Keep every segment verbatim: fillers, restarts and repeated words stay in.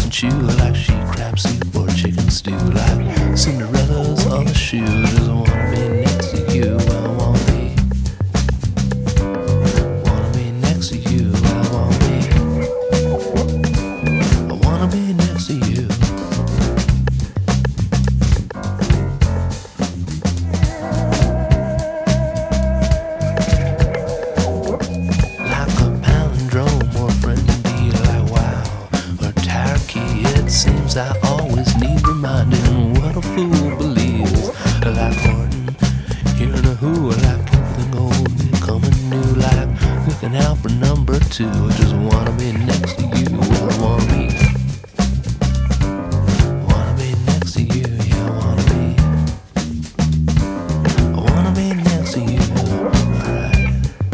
and chew like she crab soup or chicken stew, like Cinderella's on the shoe. Just wanna be next to you. I wanna be, wanna be next to you. I wanna be, I wanna be next to you. Like a palindrome or friendly, like wow or turkey. It seems I always need reminding what a fool believes. Like Horton, hearing a who, like everything old becoming new, like looking out for number two. I just wanna be next to you. I wanna be, wanna be next to you. Yeah, I wanna be, I wanna be next to you. Alright.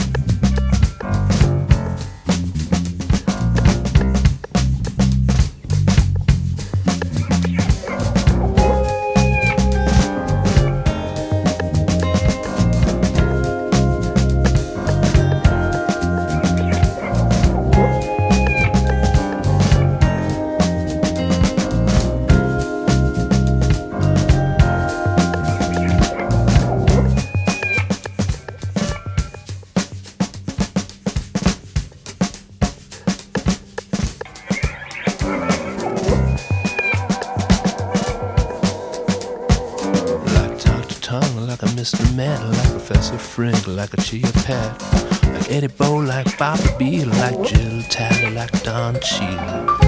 Like a Mister Man, like Professor Frink, like a Chia Pet, like Eddie Bo, like Bobby B, like Jill Talley, like Don Cheadle.